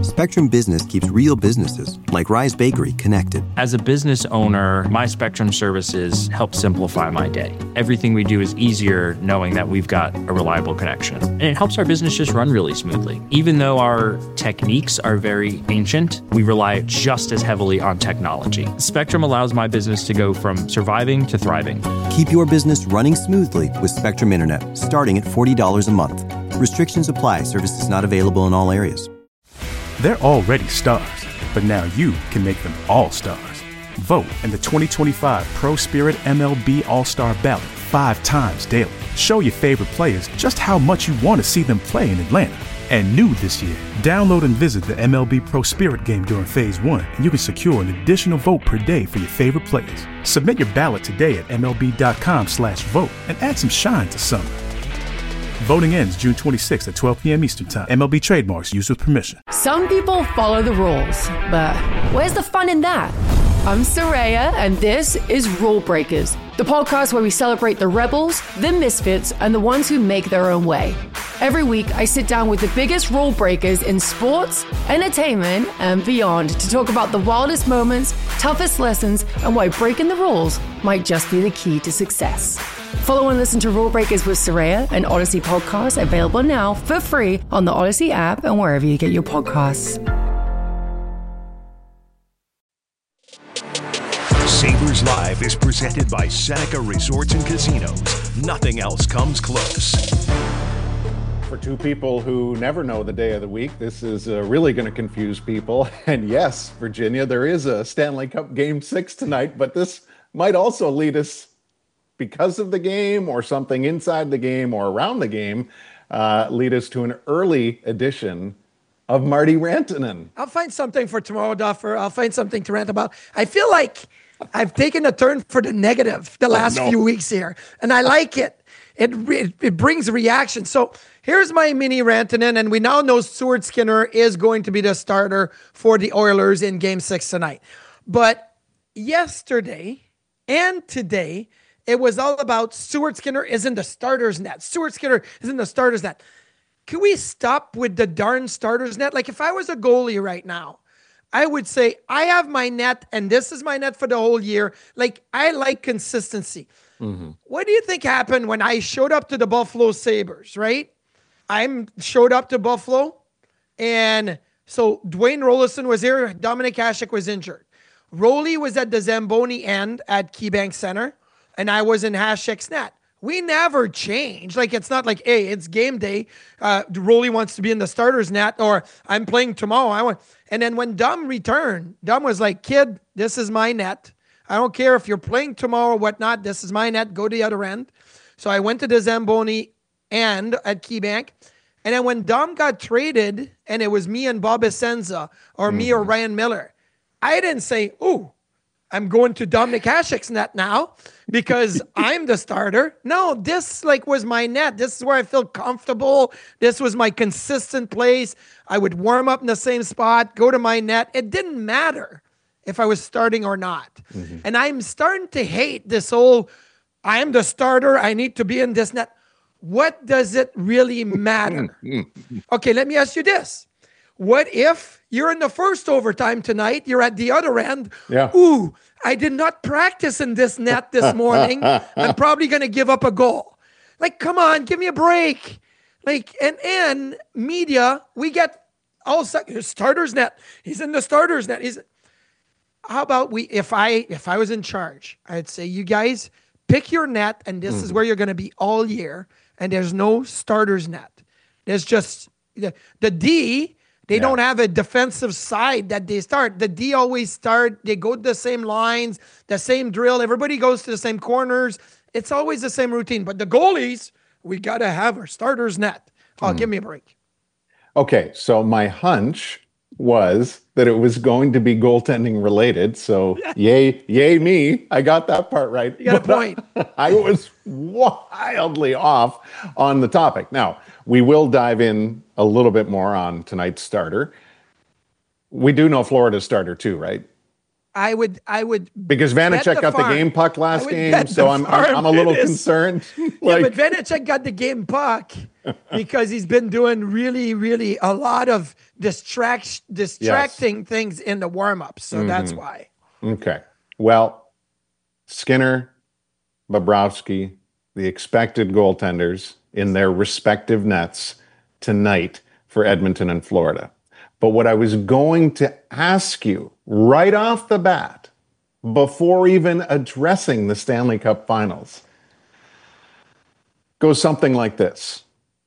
Spectrum Business keeps real businesses, like Rise Bakery, connected. As a business owner, my Spectrum services help simplify my day. Everything we do is easier knowing that we've got a reliable connection. And it helps our business just run really smoothly. Even though our techniques are very ancient, we rely just as heavily on technology. Spectrum allows my business to go from surviving to thriving. Keep your business running smoothly with Spectrum Internet, starting at $40 a month. Restrictions apply. Services not available in all areas. They're already stars, but now you can make them all stars. Vote in the 2025 Pro Spirit MLB All-Star Ballot 5 times daily. Show your favorite players just how much you want to see them play in Atlanta. And new this year, download and visit the MLB Pro Spirit game during Phase 1, and you can secure an additional vote per day for your favorite players. Submit your ballot today at MLB.com/vote and add some shine to summer. Voting ends June 26th at 12 p.m. Eastern Time. MLB trademarks used with permission. Some people follow the rules, but where's the fun in that? I'm Soraya, and this is Rule Breakers, the podcast where we celebrate the rebels, the misfits, and the ones who make their own way. Every week, I sit down with the biggest rule breakers in sports, entertainment, and beyond to talk about the wildest moments, toughest lessons, and why breaking the rules might just be the key to success. Follow and listen to Rule Breakers with Soraya, an Odyssey podcast available now for free on the Odyssey app and wherever you get your podcasts. Sabres Live is presented by Seneca Resorts and Casinos. Nothing else comes close. For two people who never know the day of the week, this is really going to confuse people. And yes, Virginia, there is a Stanley Cup Game 6 tonight, but this might also lead us, because of the game or something inside the game or around the game, lead us to an early edition of Marty Rantanen. I'll find something for tomorrow, Duffer. I'll find something to rant about. I feel like I've taken a turn for the negative the last few weeks here, and I like it. It brings reaction. So here's my mini Rantanen, and we now know Stuart Skinner is going to be the starter for the Oilers in Game 6 tonight. But yesterday and today, it was all about Stuart Skinner is in the starter's net. Stuart Skinner is in the starter's net. Can we stop with the darn starter's net? Like, if I was a goalie right now, I would say, I have my net, and this is my net for the whole year. Like, I like consistency. Mm-hmm. What do you think happened when I showed up to the Buffalo Sabres, right? I showed up to Buffalo, and so Dwayne Rolison was here. Dominic Hasek was injured. Roley was at the Zamboni end at KeyBank Center, and I was in Hasek's net. We never change. Like, it's not like, hey, it's game day. Roley wants to be in the starter's net, or I'm playing tomorrow. And then when Dom returned, Dom was like, kid, this is my net. I don't care if you're playing tomorrow or whatnot. This is my net. Go to the other end. So I went to the Zamboni end at KeyBank. And then when Dom got traded, and it was me and Bob Essenza, or me or Ryan Miller, I didn't say, ooh, I'm going to Dominic Hasek's net now because I'm the starter. No, this was my net. This is where I feel comfortable. This was my consistent place. I would warm up in the same spot, go to my net. It didn't matter if I was starting or not. Mm-hmm. And I'm starting to hate this whole, I am the starter, I need to be in this net. What does it really matter? Okay, let me ask you this. What if you're in the first overtime tonight, you're at the other end? Yeah. Ooh, I did not practice in this net this morning. I'm probably going to give up a goal. Like, come on, give me a break. Like, and media, we get all starter's net. He's in the starter's net. How about if I was in charge, I'd say, you guys pick your net, and this is where you're going to be all year. And there's no starter's net. There's just the D. They don't have a defensive side that they start. The D always start. They go to the same lines, the same drill. Everybody goes to the same corners. It's always the same routine. But the goalies, we got to have our starter's net. Oh, give me a break. Okay, so my hunch was that it was going to be goaltending related. So yay me. I got that part right. You got a point. I was wildly off on the topic. Now, we will dive in a little bit more on tonight's starter. We do know Florida's starter too, right? I would because Vanacek got the game puck last game, so I'm a little concerned. Yeah, but Vanacek got the game puck because he's been doing really, really a lot of distracting things in the warm-ups. So that's why. Okay. Well, Skinner, Bobrovsky, the expected goaltenders in their respective nets tonight for Edmonton and Florida. But what I was going to ask you right off the bat, before even addressing the Stanley Cup Finals, goes something like this.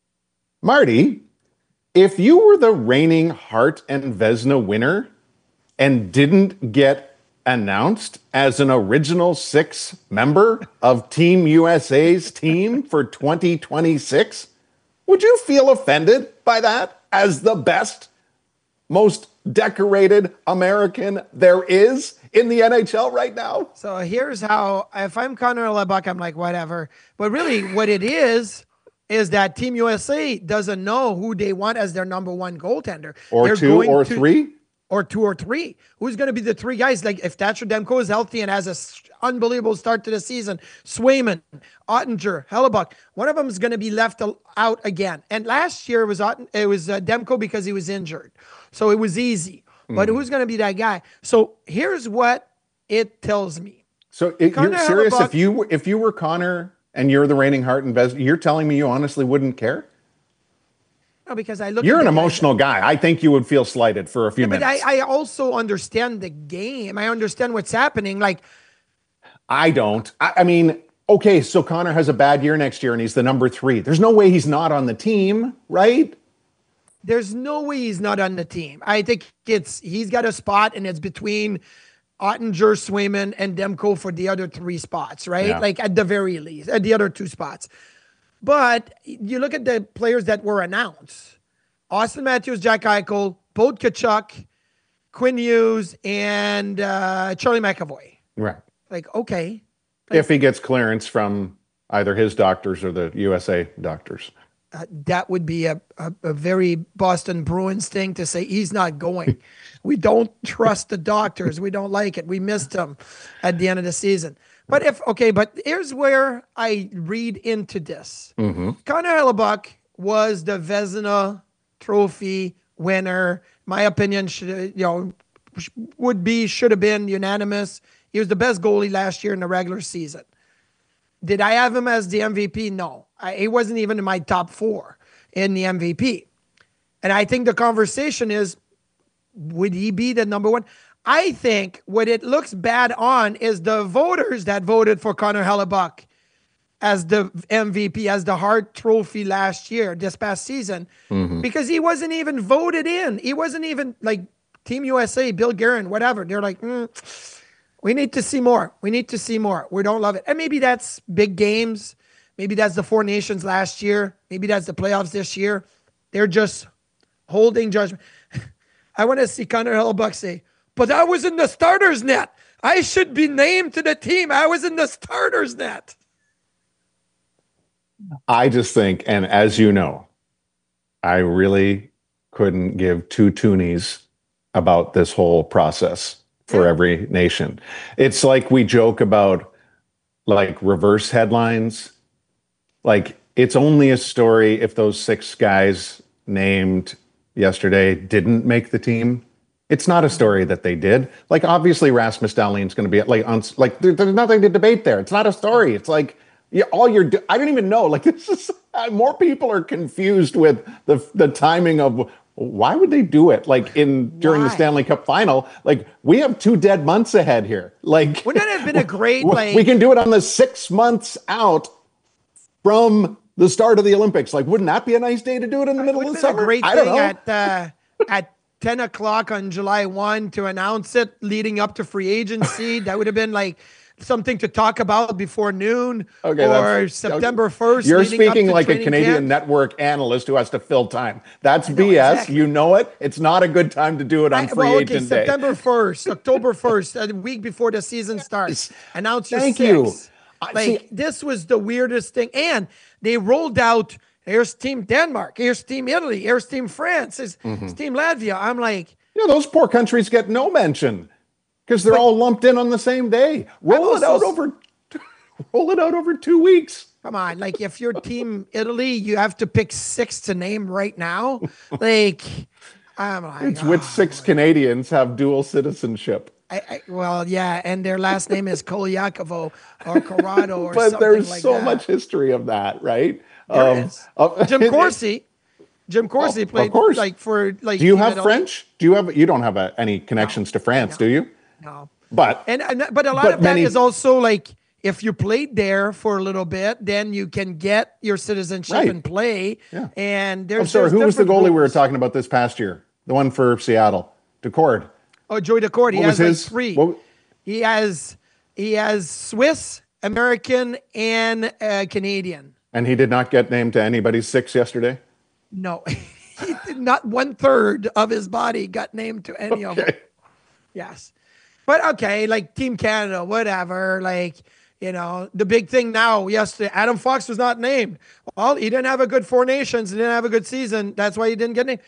Marty, if you were the reigning Hart and Vezina winner and didn't get announced as an original 6 member of Team USA's team for 2026, would you feel offended by that as the best, most decorated American there is in the NHL right now? So here's how, if I'm Connor Hellebuyck, I'm like, whatever. But really what it is that Team USA doesn't know who they want as their number 1 goaltender. Or 2 or 3? Or 2 or 3. Who's going to be the 3 guys? Like if Thatcher Demko is healthy and has an unbelievable start to the season, Swayman, Ottinger, Hellebuyck, one of them is going to be left out again. And last year it was Demko because he was injured. So it was easy. But who's going to be that guy? So here's what it tells me. So you're serious? If you were Connor and you're the reigning Hart and Vezina, you're telling me you honestly wouldn't care? No, because I look. You're an emotional guy. I think you would feel slighted for a few minutes. But I also understand the game. I understand what's happening. Like, I don't. I mean, okay, so Connor has a bad year next year and he's the number 3. There's no way he's not on the team, right? There's no way he's not on the team. I think he's got a spot and it's between Ottinger, Swayman, and Demko for the other 3 spots, right? Yeah. Like at the very least, at the other 2 spots. But you look at the players that were announced. Austin Matthews, Jack Eichel, Boat Tkachuk, Quinn Hughes, and Charlie McAvoy. Right. Like, okay. If he gets clearance from either his doctors or the USA doctors. That would be a very Boston Bruins thing to say he's not going. We don't trust the doctors. We don't like it. We missed him at the end of the season. But here's where I read into this. Connor Hellebuyck was the Vezina Trophy winner. My opinion should have been unanimous. He was the best goalie last year in the regular season. Did I have him as the MVP? No. He wasn't even in my top 4 in the MVP. And I think the conversation is, would he be the number 1? I think what it looks bad on is the voters that voted for Connor Hellebuyck as the MVP, as the Hart Trophy this past season, because he wasn't even voted in. He wasn't even like Team USA, Bill Guerin, whatever. They're like, we need to see more. We need to see more. We don't love it. And maybe that's big games. Maybe that's the 4 nations last year. Maybe that's the playoffs this year. They're just holding judgment. I want to see Connor Hellebuyck say, but I was in the starters net. I should be named to the team. I was in the starters net. I just think, and as you know, I really couldn't give 2 toonies about this whole process for every nation. It's like we joke about like reverse headlines. Like it's only a story if those 6 guys named yesterday didn't make the team. It's not a story that they did. Like obviously Rasmus Dahlin's going to be like there's nothing to debate there. It's not a story. It's like I don't even know. Like this is more people are confused with the timing of why would they do it? Like during the Stanley Cup final, like we have 2 dead months ahead here. Like wouldn't that have been a great we can do it on the 6 months out from the start of the Olympics. Like wouldn't that be a nice day to do it in the middle of the summer? A great thing at 10 o'clock on July 1 to announce it leading up to free agency. That would have been like something to talk about before noon or September 1st. You're speaking like a Canadian network analyst who has to fill time. That's BS. Exactly. You know it. It's not a good time to do it on free agent day. September 1st, October 1st, a week before the season starts. Announce your 6. Thank you. This was the weirdest thing. And they rolled out, here's Team Denmark, here's Team Italy, here's Team France, here's Team Latvia. I'm like... those poor countries get no mention. Because they're all lumped in on the same day. Roll it out over 2 weeks. Come on, like if you're Team Italy, you have to pick 6 to name right now. Like, I'm like, It's which 6 Canadians have dual citizenship. Well, yeah, and their last name is Koliakovo or Corrado or but something there's like so that. much history of that, right? Jim Corsi. Jim Corsi played for. Do you have French? You don't have any connections to France, do you? No. But a lot of that is also like, if you played there for a little bit, then you can get your citizenship and play. Yeah. And there's. Who was the goalie rules. we were talking about this past year? The one for Seattle, Decord. Oh, Joey Decord. He has like 3. He has Swiss, American, and Canadian. And he did not get named to anybody's 6 yesterday? No. Not 1/3 of his body got named to any of them. Yes. But okay, like Team Canada, whatever. Like, the big thing now, yesterday, Adam Fox was not named. Well, he didn't have a good 4 Nations. He didn't have a good season. That's why he didn't get named.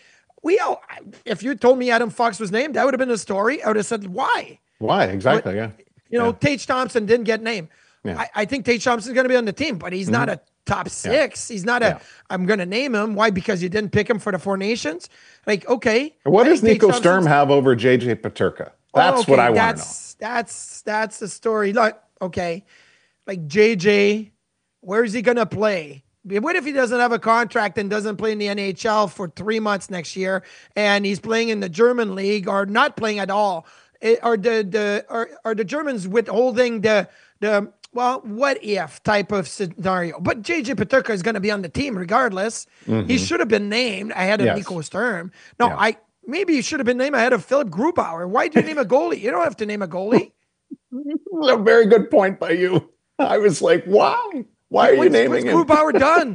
If you told me Adam Fox was named, that would have been a story. I would have said, why? Why? Exactly, yeah. Tage Thompson didn't get named. Yeah. I think Tage Thompson's going to be on the team, but he's not a top 6. He's not I'm going to name him. Why? Because you didn't pick him for the 4 Nations? Like, okay. What does Nico Sturm have over JJ Peterka? That's what I want to know. That's the story. Like, okay. Like JJ, where is he going to play? What if he doesn't have a contract and doesn't play in the NHL for 3 months next year, and he's playing in the German league or not playing at all? Are the Germans withholding the what if type of scenario? But JJ Peterka is going to be on the team regardless. Mm-hmm. He should have been named ahead of Nico Sturm. No, maybe he should have been named ahead of Philip Grubauer. Why did you name a goalie? You don't have to name a goalie. A very good point by you. I was like, why? Why are you naming him? What's Grubauer done?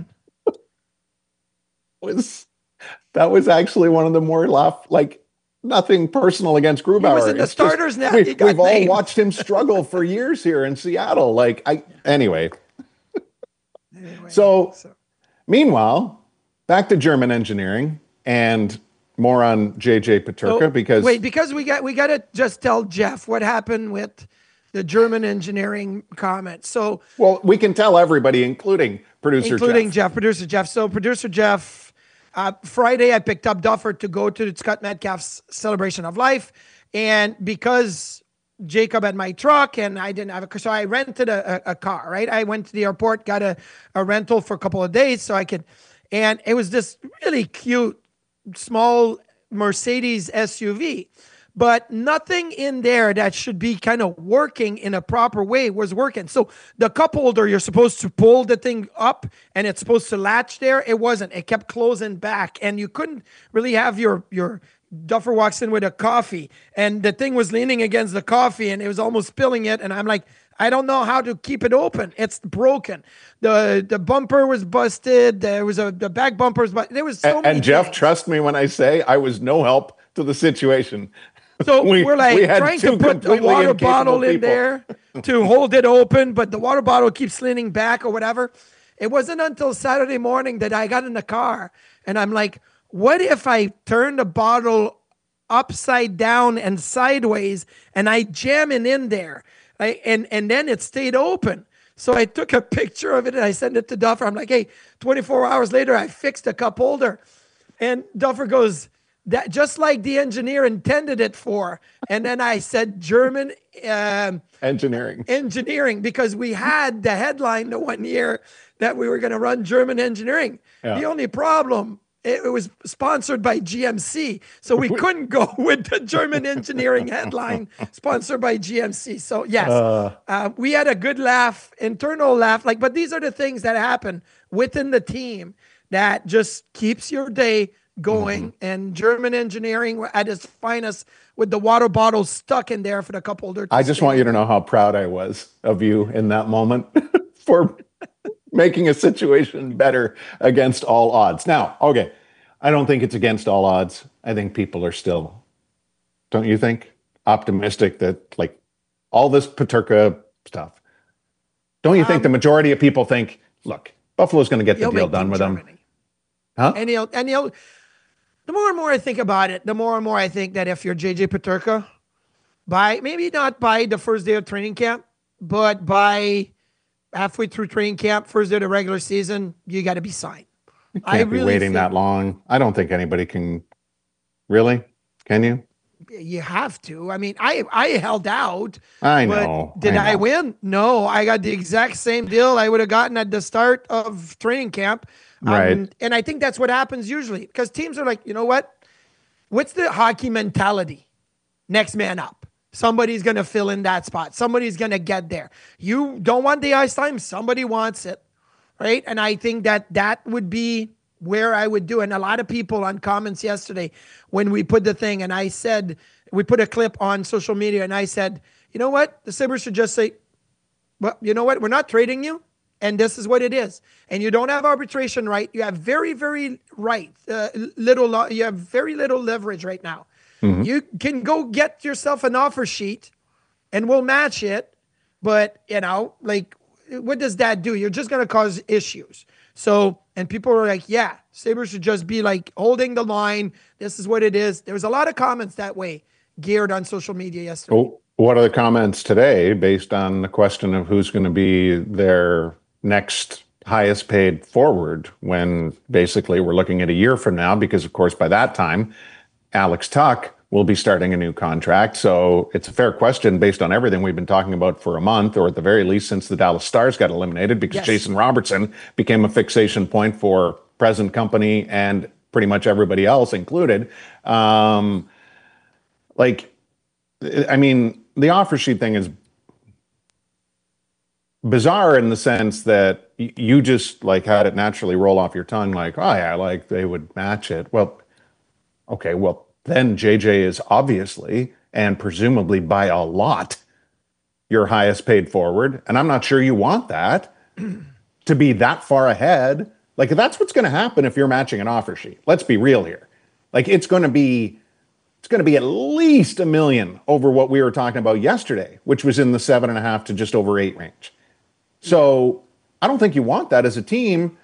That was actually one of the more nothing personal against Grubauer. He was in the starters now. We've all watched him struggle for years here in Seattle. Anyway. So, meanwhile, back to German engineering and more on JJ Peterka because we got to just tell Jeff what happened with the German engineering comment. So, we can tell everybody, including producer Jeff. So, producer Jeff, Friday I picked up Duffer to go to Scott Metcalf's celebration of life, and because Jacob had my truck and I didn't have a car, so I rented a car. Right, I went to the airport, got a rental for a couple of days so I could, and it was this really cute small Mercedes SUV. But nothing in there that should be kind of working in a proper way was working. So the cup holder, you're supposed to pull the thing up and it's supposed to latch there. It wasn't. It kept closing back. And you couldn't really have your Duffer walks in with a coffee and the thing was leaning against the coffee and it was almost spilling it. And I'm like, I don't know how to keep it open. It's broken. The bumper was busted. There was the back bumpers, but there was so many. And Jeff, trust me when I say I was no help to the situation. So we're trying to put a water bottle in there to hold it open, but the water bottle keeps leaning back or whatever. It wasn't until Saturday morning that I got in the car and I'm like, what if I turn the bottle upside down and sideways and I jam it in there? And then it stayed open. So I took a picture of it and I sent it to Duffer. I'm like, hey, 24 hours later, I fixed the cup holder. And Duffer goes, that just like the engineer intended it for. And then I said German engineering, because we had the headline the one year that we were going to run German engineering. Yeah. The only problem, it was sponsored by GMC. So we couldn't go with the German engineering headline sponsored by GMC. So yes, we had a good laugh, internal laugh. But these are the things that happen within the team that just keeps your day going. And German engineering at its finest with the water bottle stuck in there for the cup holder. I just want you to know how proud I was of you in that moment for making a situation better against all odds. Now, okay, I don't think it's against all odds. I think people are still, don't you think, optimistic that all this Peterka stuff. Don't you think the majority of people think, look, Buffalo's going to get the deal done with them? Huh? And he'll the more and more I think about it, the more and more I think that if you're JJ Peterka, maybe not by the first day of training camp, but by halfway through training camp, first day of the regular season, you got to be signed. You can't be waiting that long. I don't think anybody can. Really? Can you? You have to. I mean, I held out. I know. Did I win? No, I got the exact same deal I would have gotten at the start of training camp. Right. And I think that's what happens usually because teams are like, you know what? What's the hockey mentality? Next man up. Somebody's going to fill in that spot. Somebody's going to get there. You don't want the ice time. Somebody wants it. Right. And I think that would be where I would do. And a lot of people on comments yesterday, when we put the thing and I said, we put a clip on social media and I said, you know what? The Sabres should just say, well, you know what? We're not trading you. And this is what it is. And you don't have arbitration right. You have very, very you have very little leverage right now. Mm-hmm. You can go get yourself an offer sheet and we'll match it. But, what does that do? You're just going to cause issues. So, and people are like, yeah, Sabres should just be like holding the line. This is what it is. There was a lot of comments that way geared on social media yesterday. Oh, what are the comments today based on the question of who's going to be their next highest paid forward when basically we're looking at a year from now? Because, of course, by that time, Alex Tuch will be starting a new contract. So it's a fair question based on everything we've been talking about for a month, or at the very least since the Dallas Stars got eliminated, because Jason Robertson became a fixation point for present company and pretty much everybody else included. The offer sheet thing is bizarre in the sense that you just had it naturally roll off your tongue like, oh yeah, they would match it. Well, okay, then JJ is obviously and presumably by a lot your highest paid forward. And I'm not sure you want that to be that far ahead. That's what's going to happen if you're matching an offer sheet. Let's be real here. It's going to be at least $1 million over what we were talking about yesterday, which was in the 7.5 to just over 8 range. So I don't think you want that as a team.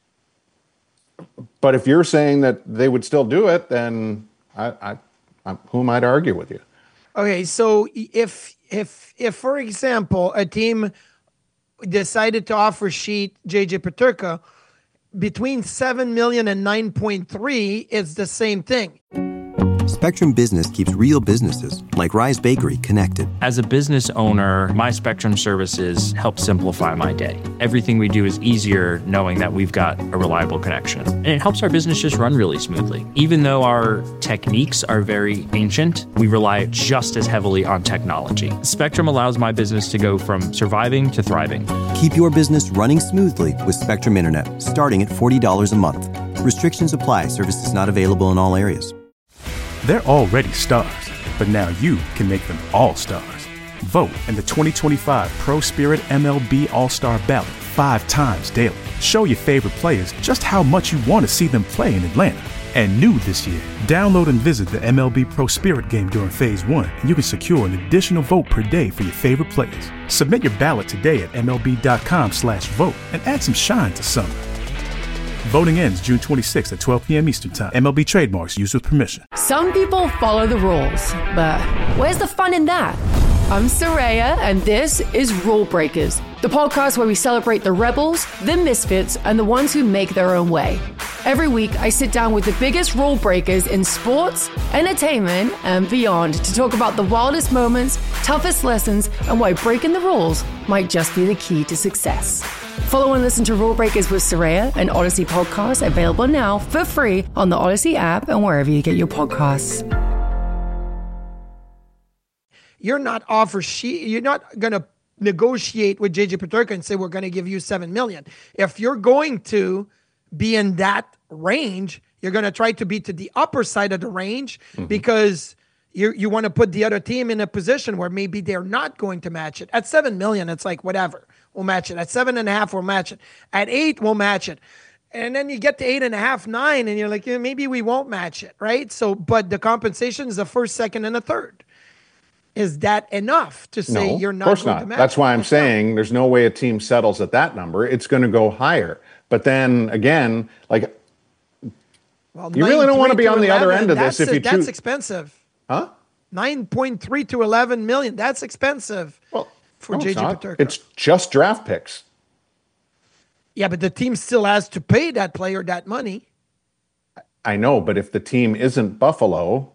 But if you're saying that they would still do it, then I who am I to argue with you? Okay, so if for example a team decided to offer sheet JJ Peterka between 7 million and 9.3, it's the same thing. Spectrum Business keeps real businesses like Rise Bakery connected. As a business owner, my Spectrum services help simplify my day. Everything we do is easier knowing that we've got a reliable connection. And it helps our business just run really smoothly. Even though our techniques are very ancient, we rely just as heavily on technology. Spectrum allows my business to go from surviving to thriving. Keep your business running smoothly with Spectrum Internet, starting at $40 a month. Restrictions apply. Services not available in all areas. They're already stars, but now you can make them all stars. Vote in the 2025 Pro Spirit MLB All-Star Ballot 5 times daily. Show your favorite players just how much you want to see them play in Atlanta. And new this year, download and visit the MLB Pro Spirit game during Phase 1, and you can secure an additional vote per day for your favorite players. Submit your ballot today at MLB.com/vote and add some shine to summer. Voting ends June 26th at 12 p.m. Eastern Time. MLB trademarks used with permission. Some people follow the rules, but where's the fun in that? I'm Soraya, and this is Rule Breakers, the podcast where we celebrate the rebels, the misfits, and the ones who make their own way. Every week, I sit down with the biggest rule breakers in sports, entertainment, and beyond to talk about the wildest moments, toughest lessons, and why breaking the rules might just be the key to success. Follow and listen to Rule Breakers with Soraya, an Odyssey podcast available now for free on the Odyssey app and wherever you get your podcasts. You're not you're not going to negotiate with JJ Peterka and say, we're going to give you $7 million. If you're going to be in that range, you're going to try to be to the upper side of the range because you want to put the other team in a position where maybe they're not going to match it. At $7 million, it's like, whatever, we'll match it. At 7.5, we'll match it. At 8, we'll match it. And then you get to 8.5, 9, and you're like, yeah, maybe we won't match it, right? So, but the compensation is the first, second, and the third. Is that enough to say you're not going to match? That's why I'm saying there's no way a team settles at that number. It's going to go higher. But then again, you really don't want to be on the other end of this if you choose. That's expensive. Huh? 9.3 to 11 million. That's expensive for JJ Peterka. It's just draft picks. Yeah, but the team still has to pay that player that money. I know, but if the team isn't Buffalo,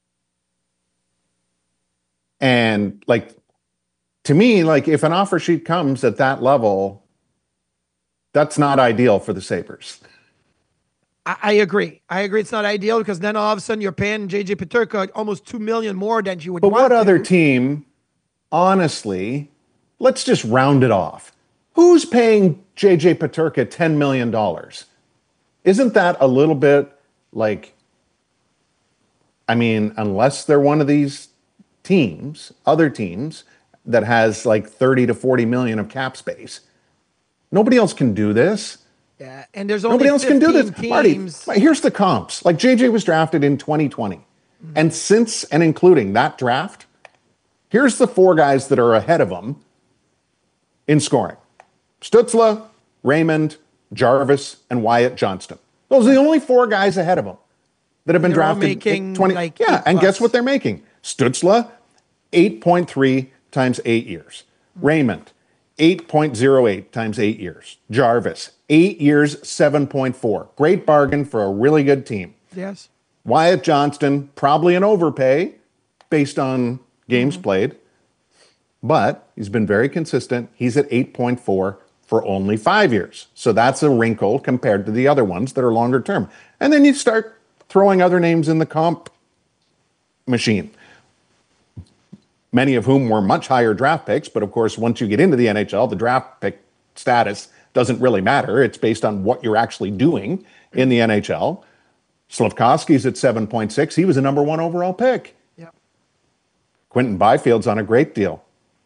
and to me, if an offer sheet comes at that level, that's not ideal for the Sabres. I agree. It's not ideal because then all of a sudden you're paying JJ Peterka almost $2 million more than you would want. But what other team, honestly, let's just round it off. Who's paying JJ Peterka $10 million? Isn't that a little bit unless they're one of these other teams that has 30 to 40 million of cap space, nobody else can do this. Yeah, and there's only nobody else can do this. Teams. Marty, here's the comps. JJ was drafted in 2020. And since and including that draft, here's the 4 guys that are ahead of him in scoring. Stützle, Raymond, Jarvis, and Wyatt Johnston. Those are the only 4 guys ahead of him that have been drafted in 20. And guess what they're making? Stützle, 8.3 times 8 years. Raymond, 8.08 times 8 years. Jarvis, 8 years, 7.4. Great bargain for a really good team. Yes. Wyatt Johnston, probably an overpay based on games played, but he's been very consistent. He's at 8.4 for only 5 years. So that's a wrinkle compared to the other ones that are longer term. And then you start throwing other names in the comp machine, many of whom were much higher draft picks. But of course, once you get into the NHL, the draft pick status doesn't really matter. It's based on what you're actually doing in the NHL. Slafkovsky's at 7.6. He was a number 1 overall pick. Yep. Quinton Byfield's on a great deal.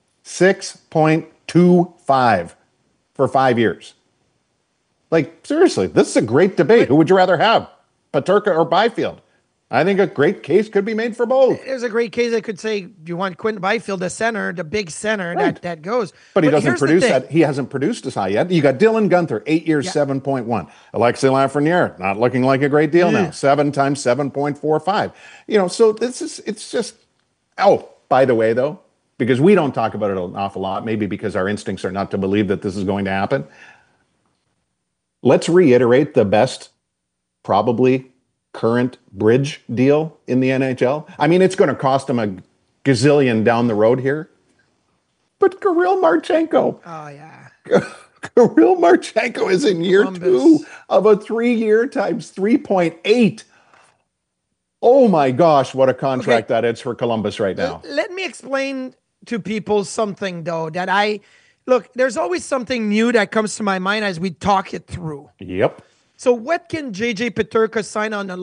6.25 for 5 years. Seriously, this is a great debate. Who would you rather have, Peterka or Byfield? I think a great case could be made for both. There's a great case I could say, you want Quinton Byfield, the center, the big center, right, that goes. But he doesn't produce that. He hasn't produced as high yet. You got Dylan Guenther, 8 years, 7.1. Alexis Lafreniere, not looking like a great deal now. 7 times 7.45. So it's just, by the way, though, because we don't talk about it an awful lot, maybe because our instincts are not to believe that this is going to happen. Let's reiterate the best, probably, current bridge deal in the NHL. It's going to cost them a gazillion down the road here. But Kirill Marchenko. Oh, yeah. Kirill Marchenko is in year 2 of a 3-year times 3.8. Oh my gosh, what a contract that is for Columbus right now. Let me explain to people something, though, that there's always something new that comes to my mind as we talk it through. Yep. So what can JJ Peterka sign on a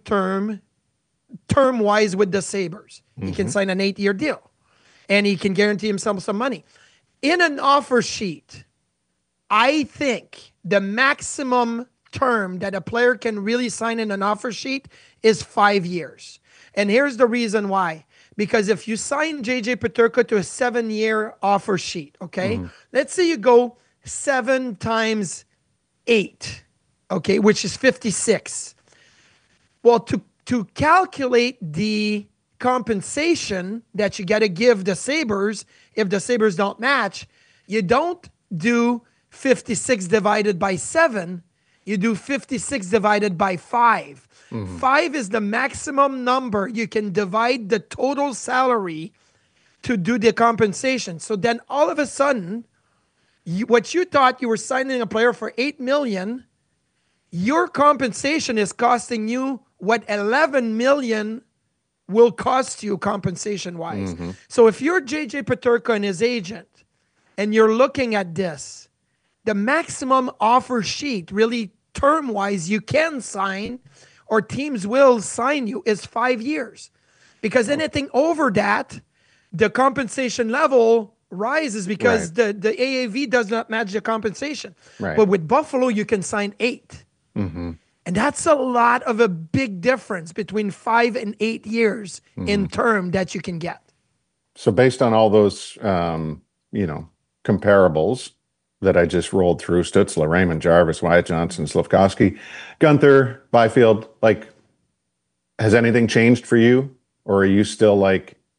term-wise with the Sabres? He can sign an 8-year deal, and he can guarantee himself some money. In an offer sheet, I think the maximum term that a player can really sign in an offer sheet is 5 years. And here's the reason why. Because if you sign JJ Peterka to a 7-year offer sheet, okay? Let's say you go 7 times 8. Okay, which is 56. Well, to calculate the compensation that you got to give the Sabres, if the Sabres don't match, you don't do 56 divided by 7. You do 56 divided by 5. 5 is the maximum number you can divide the total salary to do the compensation. So then all of a sudden, what you thought you were signing a player for $8 million, your compensation is costing you what $11 million will cost you compensation-wise. So if you're JJ Peterka and his agent, and you're looking at this, the maximum offer sheet, really term-wise, you can sign, or teams will sign you, is 5 years. Because anything over that, the compensation level rises because the AAV does not match the compensation. But with Buffalo, you can sign 8. And that's a big difference between 5 and 8 years in term that you can get. So based on all those, comparables that I just rolled through, Stützle, Raymond, Jarvis, Wyatt Johnston, Slafkovsky, Guenther, Byfield, has anything changed for you? Or are you still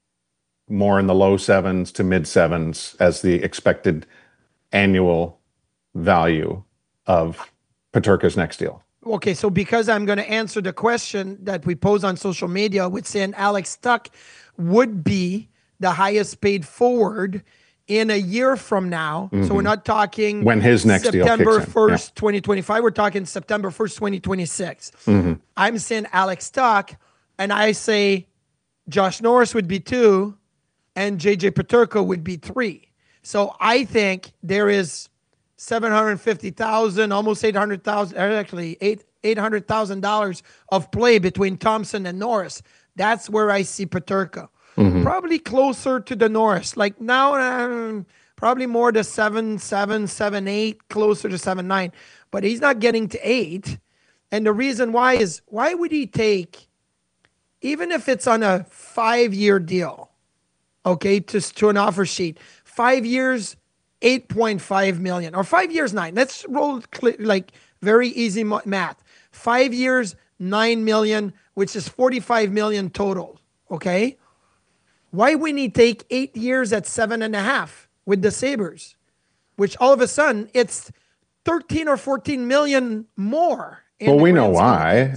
more in the low 7s to mid 7s as the expected annual value of Peterka's next deal. Okay, so because I'm going to answer the question that we pose on social media with saying Alex Tuch would be the highest paid forward in a year from now. Mm-hmm. So we're not talking when his next September deal kicks 1st, 2025. We're talking September 1st, 2026. Mm-hmm. I'm saying Alex Tuch, and I say Josh Norris would be 2 and JJ Peterka would be 3. So I think there is $750,000, almost $800,000, actually $800,000 of play between Thompson and Norris. That's where I see Peterka. Mm-hmm. Probably closer to the Norris. Like now, probably more to 7-7, 7-8, closer to 7-9. But he's not getting to 8. And the reason why is, why would he take, even if it's on a 5-year deal, okay, to an offer sheet, 5 years, $8.5 million, or 5 years, 9. Let's roll like very easy math. 5 years, $9 million, which is $45 million total. Okay. Why wouldn't he take 8 years at 7.5 with the Sabres, which all of a sudden it's 13 or 14 million more? Well, we know why.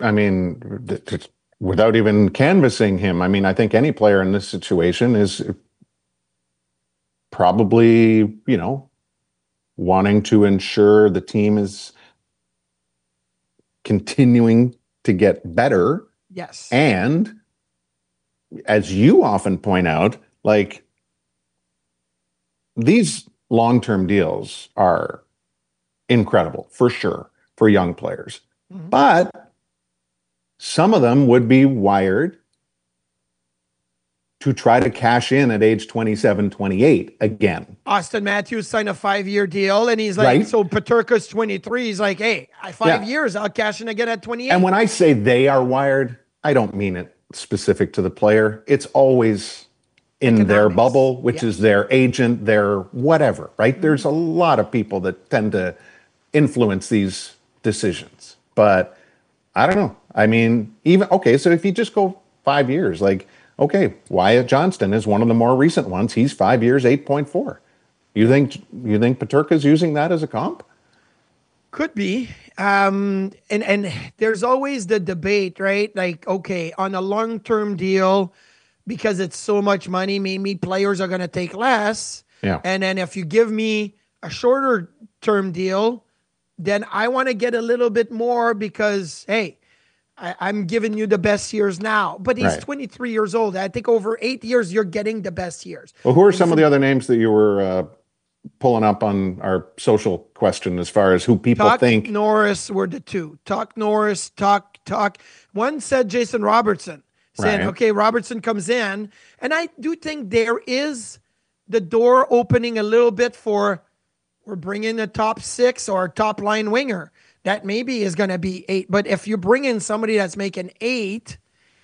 Without even canvassing him, I think any player in this situation is probably, wanting to ensure the team is continuing to get better. Yes. And as you often point out, like, these long-term deals are incredible for sure for young players. Mm-hmm. But some of them would be wired to try to cash in at age 27, 28 again. Austin Matthews signed a 5-year deal, and he's like, right? So Peterka's 23. He's like, hey, 5 years, I'll cash in again at 28. And when I say they are wired, I don't mean it specific to the player. It's always in their bubble, which is their agent, their whatever, right? Mm-hmm. There's a lot of people that tend to influence these decisions. But I don't know. So if you just go 5 years, like, okay, Wyatt Johnston is one of the more recent ones. He's 5 years, 8.4. You think Peterka's using that as a comp? Could be. And there's always the debate, right? Like, okay, on a long-term deal, because it's so much money, maybe players are going to take less. Yeah. And then if you give me a shorter-term deal, then I want to get a little bit more because, hey, I'm giving you the best years now. But he's 23 years old. I think over 8 years, you're getting the best years. Well, who are some of the other names that you were pulling up on our social question as far as who people think? Norris were the 2. Norris. One said Jason Robertson, saying, okay, Robertson comes in. And I do think there is the door opening a little bit for, we're bringing a top 6 or top line winger. That maybe is going to be 8. But if you bring in somebody that's making 8,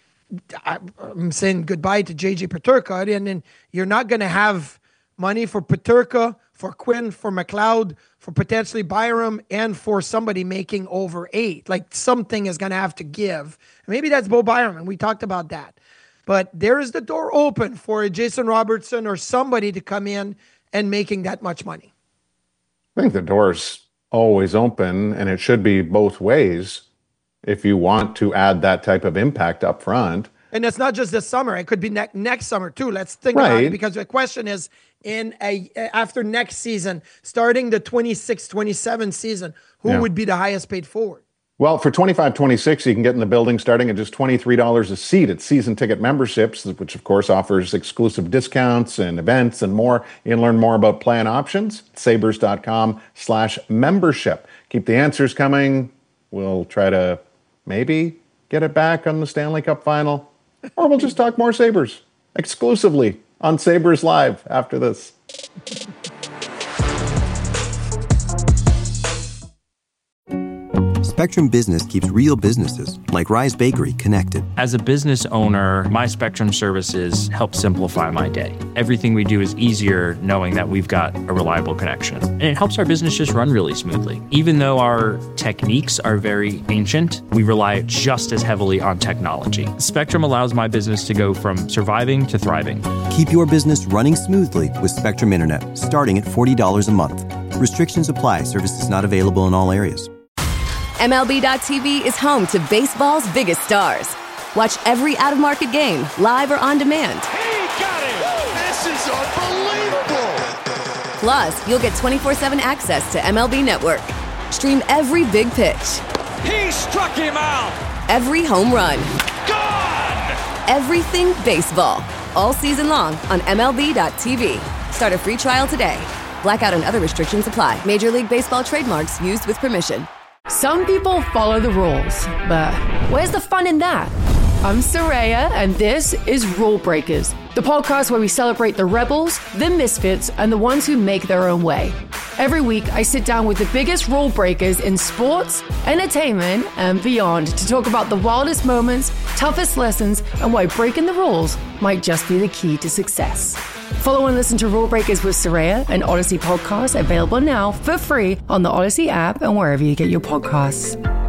I'm saying goodbye to JJ Peterka. And then you're not going to have money for Peterka, for Quinn, for McLeod, for potentially Byram, and for somebody making over 8. Like, something is going to have to give. Maybe that's Bo Byram, and we talked about that. But there is the door open for a Jason Robertson or somebody to come in and making that much money. I think the door's always open, and it should be both ways if you want to add that type of impact up front. And it's not just this summer. It could be next summer too. Let's think about it, because the question is, after next season, starting the 26-27 season, who would be the highest paid forward? Well, for 25-26, you can get in the building starting at just $23 a seat at season ticket memberships, which of course offers exclusive discounts and events and more. You can learn more about plan options at sabres.com/membership. Keep the answers coming. We'll try to maybe get it back on the Stanley Cup final, or we'll just talk more Sabres exclusively on Sabres Live after this. Spectrum Business keeps real businesses, like Rise Bakery, connected. As a business owner, my Spectrum services help simplify my day. Everything we do is easier knowing that we've got a reliable connection. And it helps our business just run really smoothly. Even though our techniques are very ancient, we rely just as heavily on technology. Spectrum allows my business to go from surviving to thriving. Keep your business running smoothly with Spectrum Internet, starting at $40 a month. Restrictions apply. Services not available in all areas. MLB.tv is home to baseball's biggest stars. Watch every out-of-market game, live or on demand. He got it! This is unbelievable! Plus, you'll get 24/7 access to MLB Network. Stream every big pitch. He struck him out! Every home run. Gone! Everything baseball. All season long on MLB.tv. Start a free trial today. Blackout and other restrictions apply. Major League Baseball trademarks used with permission. Some people follow the rules, but where's the fun in that? I'm Soraya, and this is Rule Breakers, the podcast where we celebrate the rebels, the misfits, and the ones who make their own way. Every week, I sit down with the biggest rule breakers in sports, entertainment, and beyond to talk about the wildest moments, toughest lessons, and why breaking the rules might just be the key to success. Follow and listen to Rule Breakers with Soraya, an Odyssey podcast available now for free on the Odyssey app and wherever you get your podcasts.